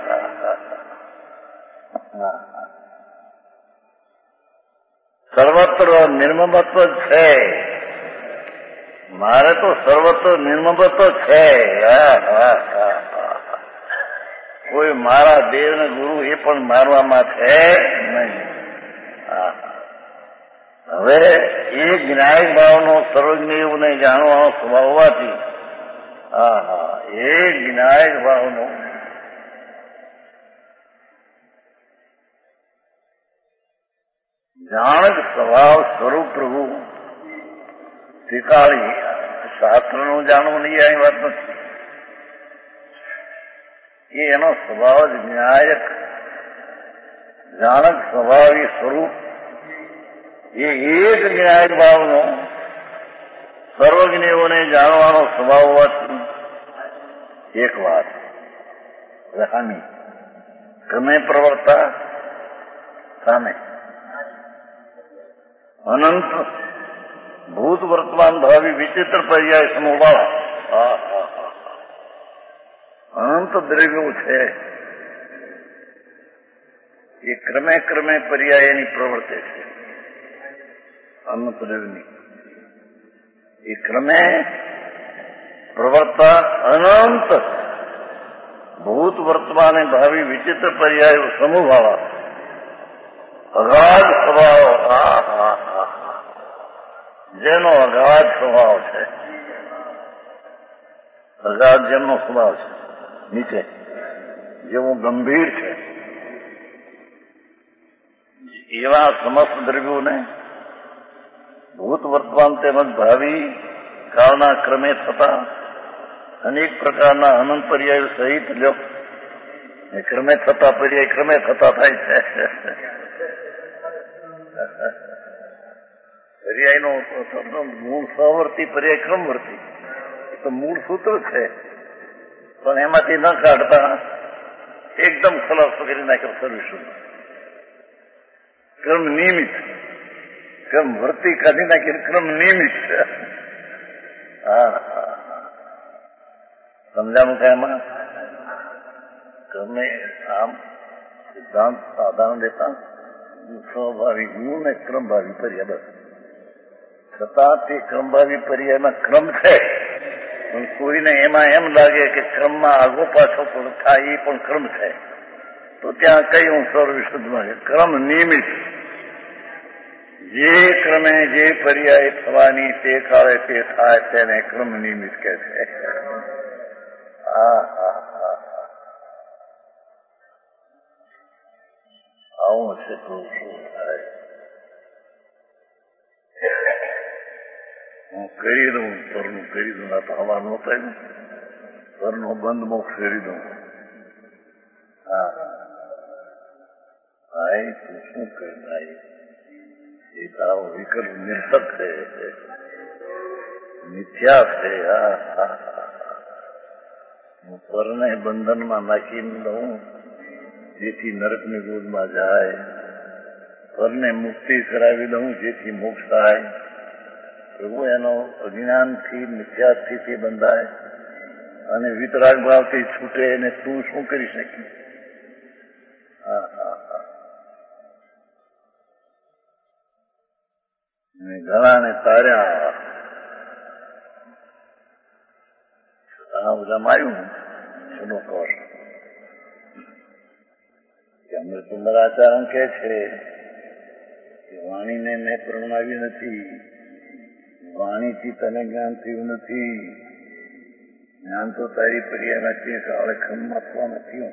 સર્વત્ર નિર્મમત્વ છે. મારે તો સર્વત્ર નિર્મમત્વ છે. કોઈ મારા દેવ ને ગુરુ એ પણ મારવામાં છે નહીં. હવે એ જ્ઞાયક ભાવનો સર્વજ્ઞને જાણવાનો સ્વભાવ હોવાથી એ જ્ઞાયક ભાવનો જાણક સ્વભાવ સ્વરૂપ પ્રભુ શીખાડી. શાસ્ત્રનું જાણવું નહીં આવી વાત નથી. એ એનો સ્વભાવ જ ન્યાયક જાણક સ્વભાવી સ્વરૂપ એ એક ન્યાયક ભાવનો સર્વજ્ઞોને જાણવાનો સ્વભાવ હોવાથી એક વાત હામી ગમે પ્રવર્તા સામે અનંત ભૂત વર્તમાન ભાવી વિચિત્ર પર્યાય સમૂહવાળા અનંત દ્રવ્યો છે. એ ક્રમે ક્રમે પર્યાયની પ્રવૃત્તિ છે. અનંત દ્રવ્યની એ ક્રમે પ્રવર્તા અનંત ભૂત વર્તમાન ભાવિ વિચિત્ર પર્યાયો સમૂહવાળા અગાધ સ્વભાવ, જેનો અગાધ સ્વભાવ છે, અગાધ જેમનો સ્વભાવ છે નીચે જેવું ગંભીર છે, એવા સમસ્ત દ્રવ્યોને ભૂત વર્તમાન તેમજ ભાવિ કાળના ક્રમે થતા અનેક પ્રકારના અનંત પર્યાયો સહિત લ્યો ક્રમે થતા પર્યાય ક્રમે થતા થાય છે. પર્યાયનો મૂળ સહવર્તી પર્યાય ક્રમવર્તી એ તો મૂળ સૂત્ર છે, પણ એમાંથી ન કાઢતા એકદમ ખલાસો કરી નાખ્યો સર્વિસુ ક્રમ નિયમિત ક્રમ વર્તી કાઢી નાખી ક્રમ નિયમિત. સમજાણું થાય એમાં ક્રમે આમ સિદ્ધાંત સાધારણ લેતા સ્વભાવી ગુણ ને ક્રમભાવી પર્યાય બસ. છતાં તે ક્રમભાવી પર્યાયમાં ક્રમ છે, પણ કોઈને એમાં એમ લાગે કે ક્રમમાં આગો પાછો પણ થાય એ પણ ક્રમ છે, તો ત્યાં કઈ હું સર્વવિશુદ્ધમાં ક્રમ નિયમિત જે ક્રમે જે પર્યાય થવાની તે કાળે તે થાય તેને ક્રમ નિયમિત કહે છે. આવું છે તો શું થાય? હું કરી દઉં પરનું કરી દઉં, આ તો હવા ન થાય ને પરનો બંધ મોક્ષ કરી દઉં. ભાઈ તું શું કહે ભાઈ? એ તારો વિકલ્પ નિર્થક છે, મિથ્યા છે. હું પરને બંધનમાં નાખી દઉં જેથી નરકની ગોદમાં જાય, પરને મુક્તિ કરાવી દઉં જેથી મોક્ષ થાય. પ્રભુ એનો અજ્ઞાનથી મિથ્યાથી બંધાય અને વિતરાગ ભાવથી છૂટે, અને તું શું કરી શકી? ઘણાને તાર્યા રમાયું એનો કોષ અમૃતચંદ્રાચાર્ય કહે છે કે વાણીને મેં પ્રણાવી નથી, વાણીથી તને જ્ઞાન થયું નથી, જ્ઞાન તો તારી પર્યાયમાં તે કાળે ખમ આપવા નથી.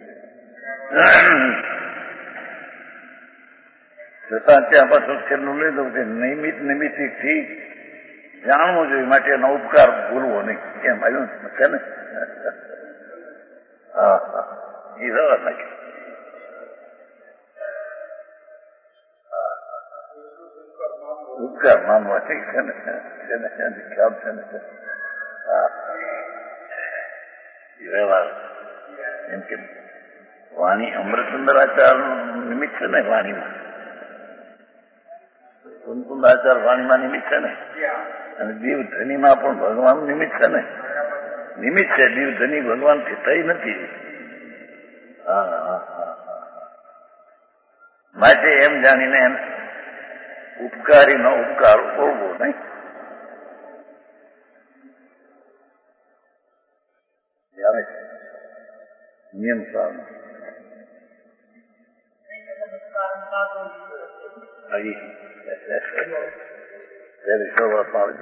છતાં ત્યાં પાછું છેલ્લું લઈ દઉં કે નિમિત્ત નિમિત્તથી જાણવું જોઈએ, માટે એનો ઉપકાર ભૂલવો નહીં. કેમ આવ્યું છે ને? એ રવા નાખી ઉપકાર માનવા ઠીક છે ને? ખ્યાલ છે ને? વ્યવહાર એમ કે વાણી અમૃતચંદ્રાચાર્ય નિમિત્ત છે ને, વાણીમાં કુંકુંદાચાર વાણીમાં નિમિત્ત છે ને, અને દીવધનીમાં પણ ભગવાન નિમિત્ત છે ને. નિમિત્ત છે, દીવધની ભગવાનથી થઈ નથી. માટે એમ જાણીને ઉપકારીનો ઉપકાર બોલવો નહીં. આવે છે નિયમ સારું ત્યારે શરૂઆત આવે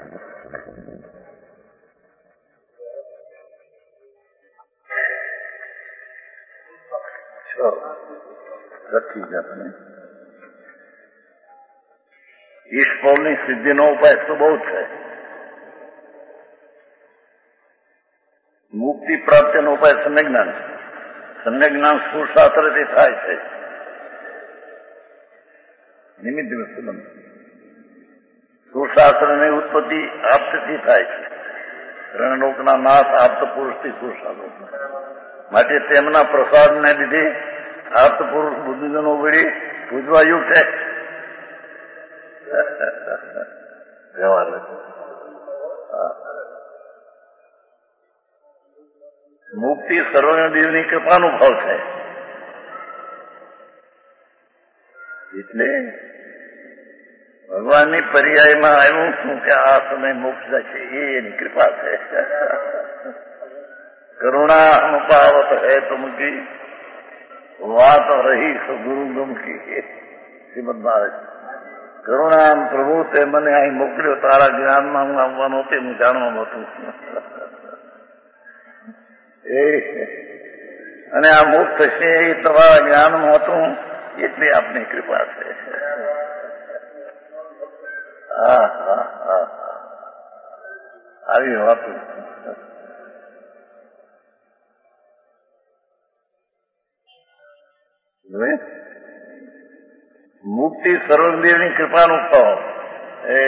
લખી જાતને ઈશ્વરની સિદ્ધિનો ઉપાય તો બહુ છે. મુક્તિ પ્રાપ્તિનો ઉપાય સમ્યક જ્ઞાન છે. સમ્યક જ્ઞાન સુશાસ્ત્રથી થાય છે. નિમિત્ત સંબંધ સુશાસ્ત્રની ઉત્પત્તિ આપ્તથી થાય છે. રણલોકના નાશ આપ્ત પુરુષથી સુશાસ્ત્ર. માટે તેમના પ્રસાદને લીધે આપ્ત પુરુષ બુદ્ધિજનો વળી પૂજવા યુગ છે. મુક્તિ સર્વદેવની કૃપાનું ફળ છે. એટલે ભગવાનની પર્યાયમાં આવ્યું શું કે આ સમય મોક્ષ છે, એ એની કૃપા છે. કરુણા અનુપાવત હે તુમકી વાત રહી સદગુરુ ગમકી. શ્રીમદ મહારાજ કરુણા પ્રભુ તે મને અહીં મોકલ્યો, તારા જ્ઞાનમાં હું આવવાનો તે હું જાણવાનું હતું. અને આ મુક્ત છે એ તમારા જ્ઞાનમાં હતું, એટલી આપની કૃપા છે. હા હા આવી વાતો. મુક્તિ સર્વદેવની કૃપાનું ફળ. એ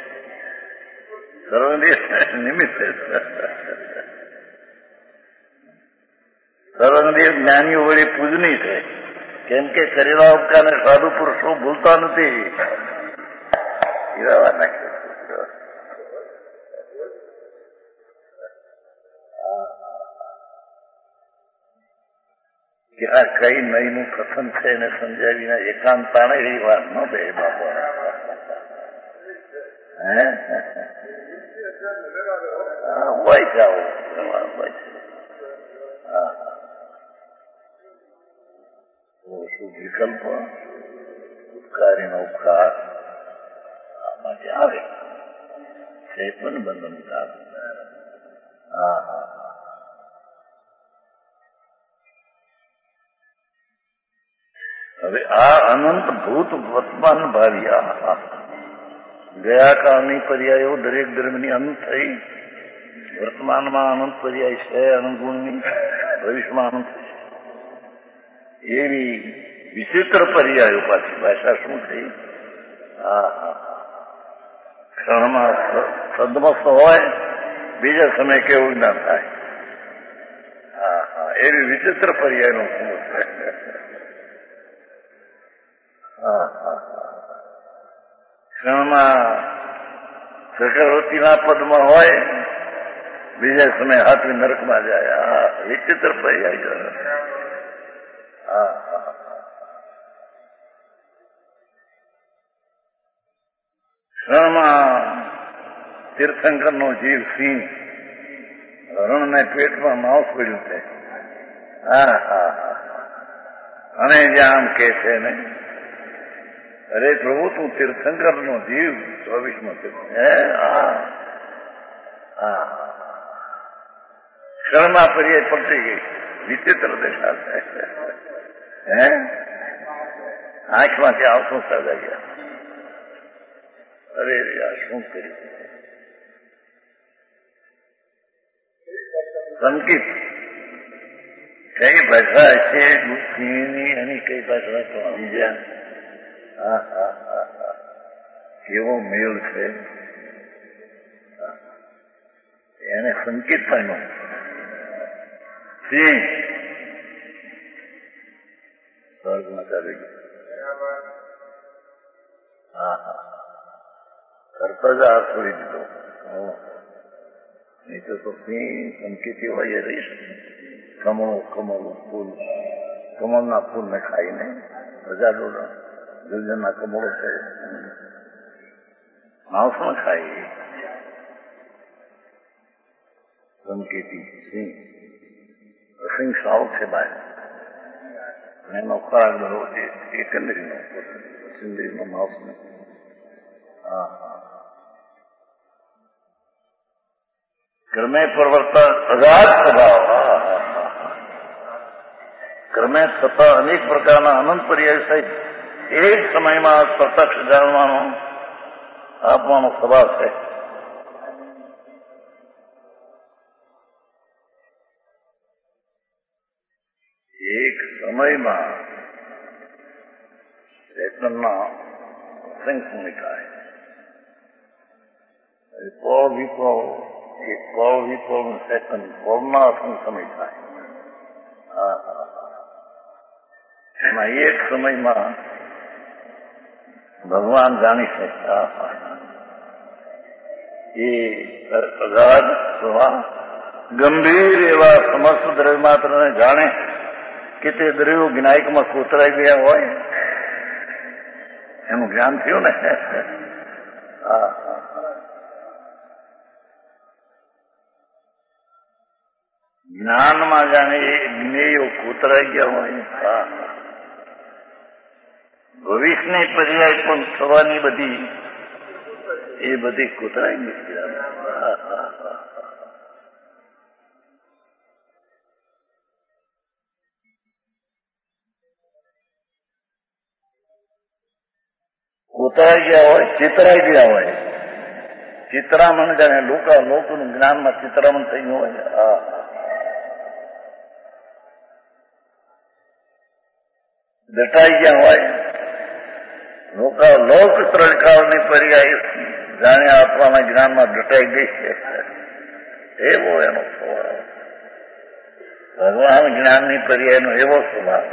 સર્વદેવ નિમિત્તે સર્વદેવ જ્ઞાનીઓ વડે પૂજની છે. કેમ કે કરેલા ઉપકારને સાધુ પુરુષો ભૂલતા નથી. કે આ કઈ નહીનું કથન છે એને સમજાવીને એકાંત તાણે એ વાત ન બે બાપો. હોય છે આવું. શું વિકલ્પ ઉપકારીનો ઉપકાર આમાંથી આવે છે પણ બંધનકાર. હા હા. હવે આ અનંત ભૂત વર્તમાન ભાવિ ગયા કાળની પર્યાયો દરેક ધર્મની અંત થઈ. વર્તમાનમાં અનંત પર્યાય છે અનંત ગુણની, ભવિષ્યમાં અનંત છે. એવી વિચિત્ર પર્યાયો પાછી ભાષા શું થઈ. ક્ષણમાં સદમસ્ત હોય, બીજા સમય કેવું ના થાય. એવી વિચિત્ર પર્યાયનો શું છે. ક્ષણમાં ચક્રવર્તીના પદમાં હોય, બીજા સમય હાથવી નરકમાં જાય. વિચિત્ર પર્યાય. ક્ષણમાં તીર્થંકરનો જીવ સિંહ રણને પેટમાં માંસ પડ્યું છે. અને જ્યાં આમ કે છે ને, અરે પ્રભુ તું તીર્થંકરનો જીવ 24માં ક્ષણમાં પર્યાય પલટી ગઈ. વિચિત્ર દશા છે. આંખમાંથી આંસુ સર્જાઈ ગયા. અરે આ શું કર્યું. સંકિત કઈ ભાષા છે સિંહની અને કઈ ભાષા તો સમજ્યા. કેવો મેળ છે. એને સંકેત પામ્યો. સિંહ સ્વર્ગમાં ચાલી ગયો. કરતા જ આ છોડી દીધો. નહીં તો સિંહ સંકેતી હોય એ રહીશ. કમળ ફૂલ, કમળના ફૂલને ખાઈને હજારો દુર્જનના કમળો છે, માંસ ન ખાય. સંકેતી સિંહ સિંહ સાવ છે બહાર. એનો ખોરાક બધો એકંદરીનો સિંદરીનો માંસ ને. ક્રમે પ્રવર્તન અગાધ સ્વભાવ. ક્રમે થતા અનેક પ્રકારના અનંત પર્યાય સહિત એક સમયમાં પ્રત્યક્ષ જાણવાનો આપવાનો સ્વભાવ છે. એક સમયમાં ચેતનના અસંખ્ય સમય થાય. પળ વિપળ સેકન્ડ પળના અસંખ્ય સમય થાય. એમાં એક સમયમાં ભગવાન જાણી શકતા. એ અગાધ સ્વભાવ ગંભીર એવા સમસ્ત દ્રવ્ય માત્રને જાણે કે તે દ્રવ્યો વિનાયકમાં કોતરાઈ ગયા હોય એનું જ્ઞાન થયું ને. જ્ઞાનમાં જાણે એ જ્ઞેયો કોતરાઈ ગયા હોય. ભવિષ્યની પર્યાય પણ થવાની બધી એ બધી કોતરાઈ ગઈ. કોતરાઈ ગયા હોય, ચેતરાઈ ગયા હોય. ચિત્રામણ જાણે લોકોનું જ્ઞાનમાં ચિત્રામણ થયું હોય. દટાઈ ગયા હોય લોક ત્રણકાળની પર્યાય જાણે આત્માના જ્ઞાનમાં દટાઈ ગઈ છે એવો એનો સ્વભાવ. ભગવાન જ્ઞાનની પર્યાયનો એવો સ્વભાવ.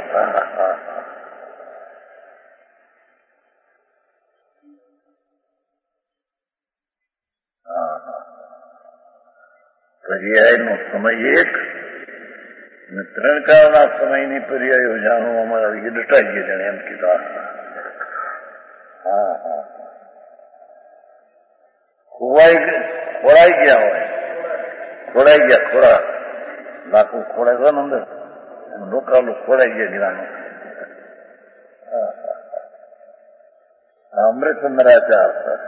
પર્યાયનો સમય એક અને ત્રણ કાળના સમયની પર્યાયો જાણવામાં આવી દટાઈ ગયા જાણે એમ કીધા. ખોળાઈ ગયા હોય, ખોળાઈ ગયા, ખોળા લાખું ખોળાઈ ગયો ને અંદર લોકાલું ખોળાઈ ગયા જ્ઞાનો. અમૃતચંદ્રાચાર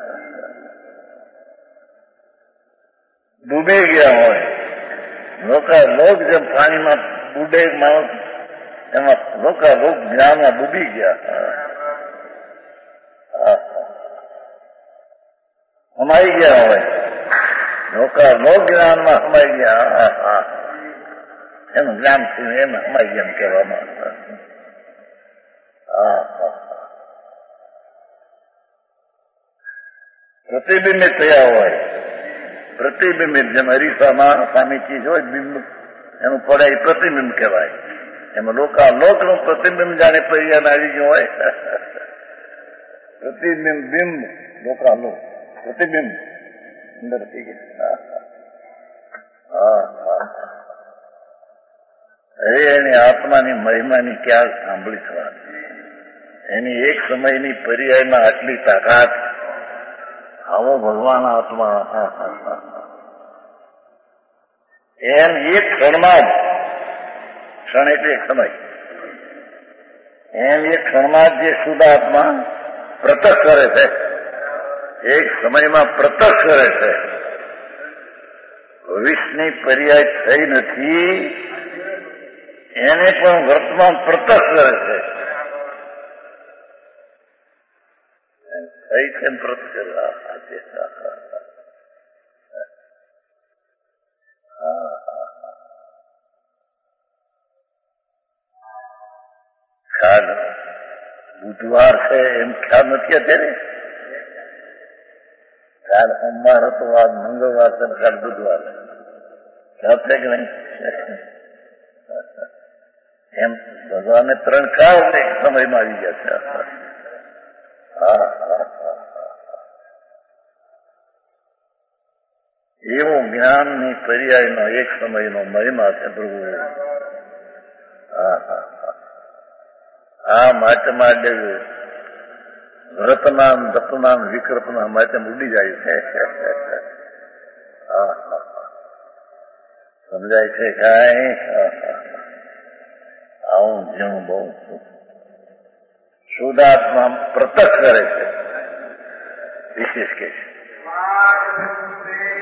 ડૂબી ગયા હોય લોક જેમ પાણીમાં ડૂબે માણસ એમાં લોક જ્ઞાનમાં ડૂબી ગયા. સમાઈ ગયા હોય લોક જ્ઞાનમાં સમાઈ ગયા. એનું જ્ઞાન થયું એમ સમાઈ ગયા એમ કહેવામાં. પ્રતિબિંબિત થયા હોય. પ્રતિબિંબિત જેમ અરીસામાં સામી ચીજ હોય બિંબ એનું પડે એ પ્રતિબિંબ કહેવાય. એમાં લોકનું પ્રતિબિંબ જાણે પર્યાય આવી ગયું હોય. પ્રતિબિંબ બિંબ લોકાલોક પ્રતિબિંબ અંદર થઈ ગયા. હવે એની આત્માની મહિમાની ક્યાં સાંભળીશ વાત. એની એક સમયની પર્યાયમાં આટલી તાકાત. આવો ભગવાન આત્મા એમ એક ક્ષણમાં જ, ક્ષણ એટલે એક સમય, એમ એક ક્ષણમાં જ જે શુદ્ધ આત્મા પ્રત્યક્ષ કરે છે, એક સમયમાં પ્રત્યક્ષ કરે છે. ભવિષ્યની પર્યાય થઈ નથી એને પણ વર્તમાન પ્રત્યક્ષ કરે છે. થઈ છે પ્રત્યક્ષ. ખ્યાલ બુધવાર છે એમ ખ્યાલ નથી અત્યારે. કાલ સોમવાર હતો, આજ મંગળવાર છે, કાલ બુધવાર છે. ખ્યાલ છે કે નહીં? એમ ભગવાને ત્રણ કાળ એક સમયમાં આવી ગયા છે. એવો જ્ઞાનની પર્યાયનો એક સમયનો મહિમા છે પ્રભુ. આ માટમાં વ્રતનામ દત્તનામ વિકલ્પના માટે ઉડી જાય છે. સમજાય છે કાંઈ? આવું જેવું બહુ શુદ્ધાત્મા પ્રત્યક્ષ કરે છે. વિશેષ કે છે